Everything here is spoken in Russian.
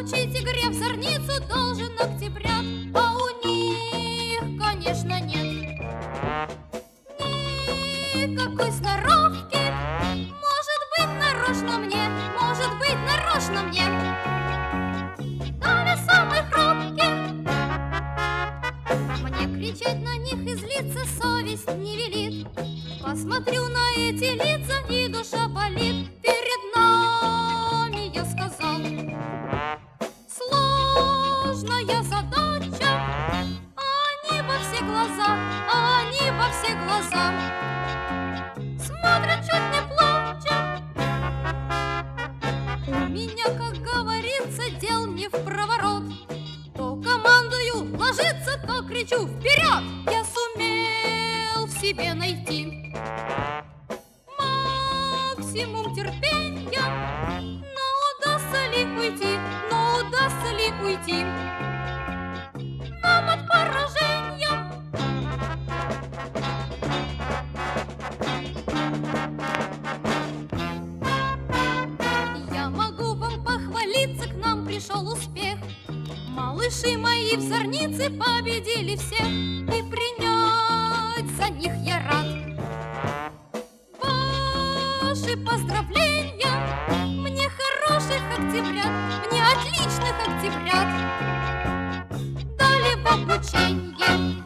Учить игре в зорницу должен октябрят, а у них, конечно, нет никакой сноровки. Может быть, нарочно мне, может быть, нарочно мне дали самых робких. Мне кричать на них и злиться совесть не велит. Посмотрю на эти лица, и душа болит. Перед нами, я сказал, сложная задача. Они во все глаза, они во все глаза смотрят, чуть не плача. У меня, как говорится, дел не в проворот. То командую ложиться, то кричу вперед. Я сумел в себе найти максимум терпения, но удастся ли уйти, но удастся ли уйти нам от поражения? Я могу вам похвалиться, к нам пришел успех. Малыши мои в зорнице победили всех, и принять за них я рад ваши поздравления. Мне хороших октябрят, мне отличных октябрят дали в обучение.